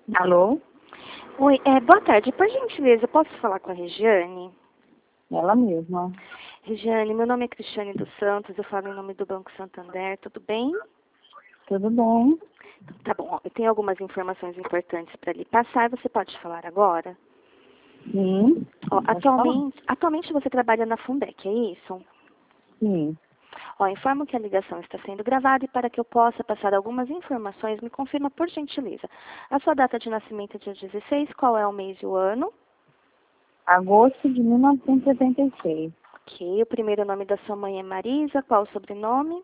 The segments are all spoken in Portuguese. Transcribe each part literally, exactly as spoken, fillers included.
Alô? Oi, é, boa tarde. Por gentileza, posso falar com a Regiane? Ela mesma. Regiane, meu nome é Cristiane dos Santos, eu falo em nome do Banco Santander, tudo bem? Tudo bem? Então, tá bom, eu tenho algumas informações importantes para lhe passar, você pode falar agora? Sim. Ó, Pode falar? atualmente, atualmente você trabalha na Fundec, é isso? Sim. Ó, informo que a ligação está sendo gravada e para que eu possa passar algumas informações, me confirma por gentileza. A sua data de nascimento é dia dezesseis, qual é o mês e o ano? Agosto de mil novecentos e setenta e seis. Ok, o primeiro nome da sua mãe é Marisa, qual o sobrenome?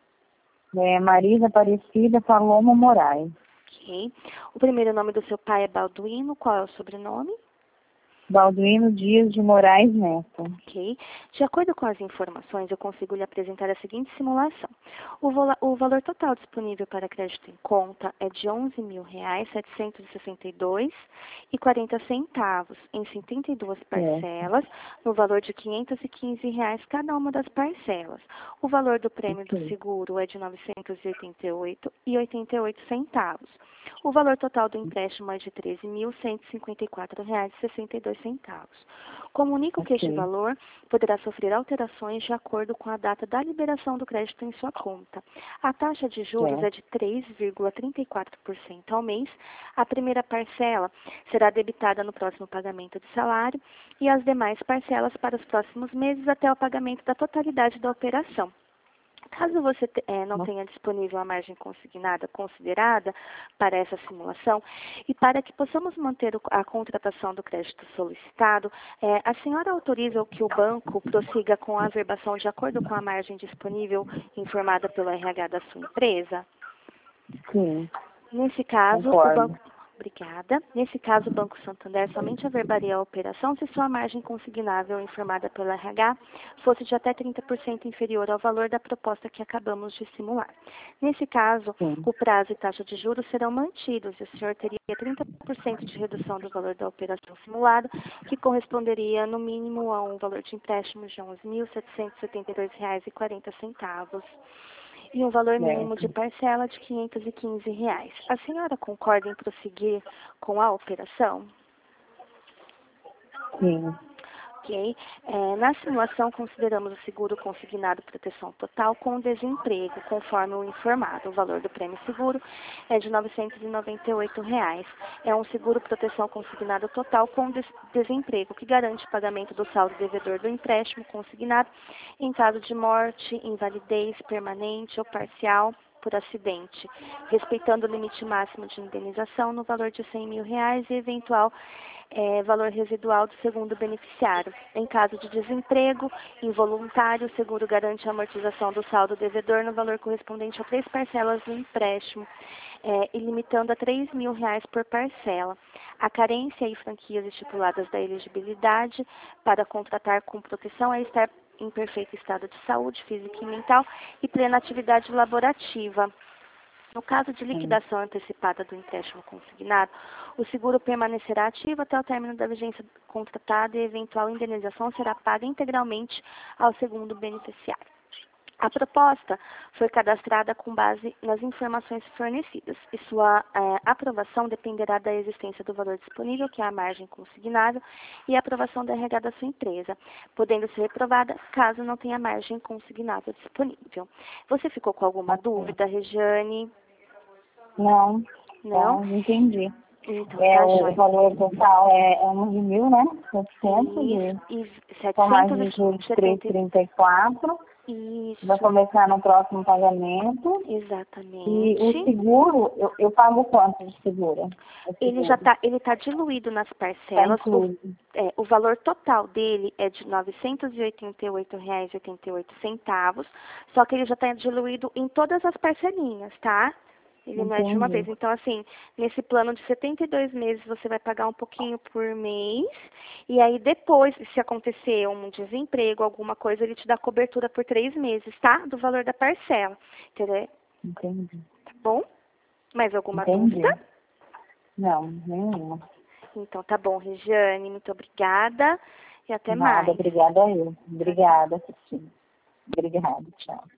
É Marisa Aparecida Paloma Moraes. Ok. O primeiro nome do seu pai é Balduino, qual é o sobrenome? Balduino Dias de Moraes Neto. Ok. De acordo com as informações, eu consigo lhe apresentar a seguinte simulação. O, vola- o valor total disponível para crédito em conta é de onze mil reais, setecentos e sessenta e dois reais e quarenta centavos, em setenta e duas É. parcelas, no valor de quinhentos e quinze reais cada uma das parcelas. O valor do prêmio do Ok. seguro é de novecentos e oitenta e oito reais e oitenta e oito centavos. O valor total do empréstimo é de treze mil cento e cinquenta e quatro reais e sessenta e dois centavos. Comunico que este Ok. valor poderá sofrer alterações de acordo com a data da liberação do crédito em sua conta. A taxa de juros É. é de três vírgula trinta e quatro por cento ao mês. A primeira parcela será debitada no próximo pagamento de salário e as demais parcelas para os próximos meses até o pagamento da totalidade da operação. Caso você te- eh, não tenha disponível a margem consignada considerada para essa simulação, e para que possamos manter o- a contratação do crédito solicitado, eh, a senhora autoriza que o banco prossiga com a averbação de acordo com a margem disponível informada pelo R H da sua empresa? Sim. Nesse caso, o Concordo. banco. Obrigada. Nesse caso, o Banco Santander somente averbaria a operação se sua margem consignável informada pelo R H fosse de até trinta por cento inferior ao valor da proposta que acabamos de simular. Nesse caso, Sim. o prazo e taxa de juros serão mantidos e o senhor teria trinta por cento de redução do valor da operação simulada, que corresponderia no mínimo a um valor de empréstimo de onze mil setecentos e setenta e dois reais e quarenta centavos. E um valor mínimo de Certo. parcela de quinhentos e quinze reais. A senhora concorda em prosseguir com a operação? Sim. Ok. É, na simulação, consideramos o seguro consignado proteção total com desemprego, conforme o informado. O valor do prêmio seguro é de novecentos e noventa e oito reais. É um seguro proteção consignado total com des desemprego, que garante o pagamento do saldo devedor do empréstimo consignado em caso de morte, invalidez permanente ou parcial por acidente, respeitando o limite máximo de indenização no valor de cem mil reais e eventual é, valor residual do segundo beneficiário. Em caso de desemprego involuntário, o seguro garante a amortização do saldo devedor no valor correspondente a três parcelas do empréstimo, é, e limitando a três mil reais por parcela. A carência e franquias estipuladas da elegibilidade para contratar com proteção é estar em perfeito estado de saúde física e mental e plena atividade laborativa. No caso de Sim. liquidação antecipada do empréstimo consignado, o seguro permanecerá ativo até o término da vigência contratada e a eventual indenização será paga integralmente ao segundo beneficiário. A proposta foi cadastrada com base nas informações fornecidas e sua eh, aprovação dependerá da existência do valor disponível, que é a margem consignável, e a aprovação da R H da sua empresa, podendo ser reprovada caso não tenha margem consignável disponível. Você ficou com alguma Ok. dúvida, Regiane? Não. Não? Tá, entendi. Então, É, tá, o joia. valor total é onze mil, né? Isso, setecentos e e com mais setecentos de juros e três setenta. vírgula trinta e quatro. Vai Isso, começar no próximo pagamento. E o exatamente. seguro, eu, eu pago quanto de seguro? O Ele já seguro. está, ele tá diluído nas Está parcelas. O, incluso. é, o valor total dele é de novecentos e oitenta e oito reais e oitenta e oito centavos, só que ele já está diluído em todas as parcelinhas, tá? Ele não é de uma vez. Entendi. Então, assim, nesse plano de setenta e dois meses, você vai pagar um pouquinho por mês. E aí, depois, se acontecer um desemprego, alguma coisa, ele te dá cobertura por três meses, tá? Do valor da parcela. Entendeu? Entendi. Tá bom? Mais alguma dúvida? Entendi. Não, nenhuma. Então, tá bom, Regiane. Muito obrigada. E até Nada, mais. obrigada a eu. Tchau, tchau. Obrigada, Cristina. Obrigada, tchau.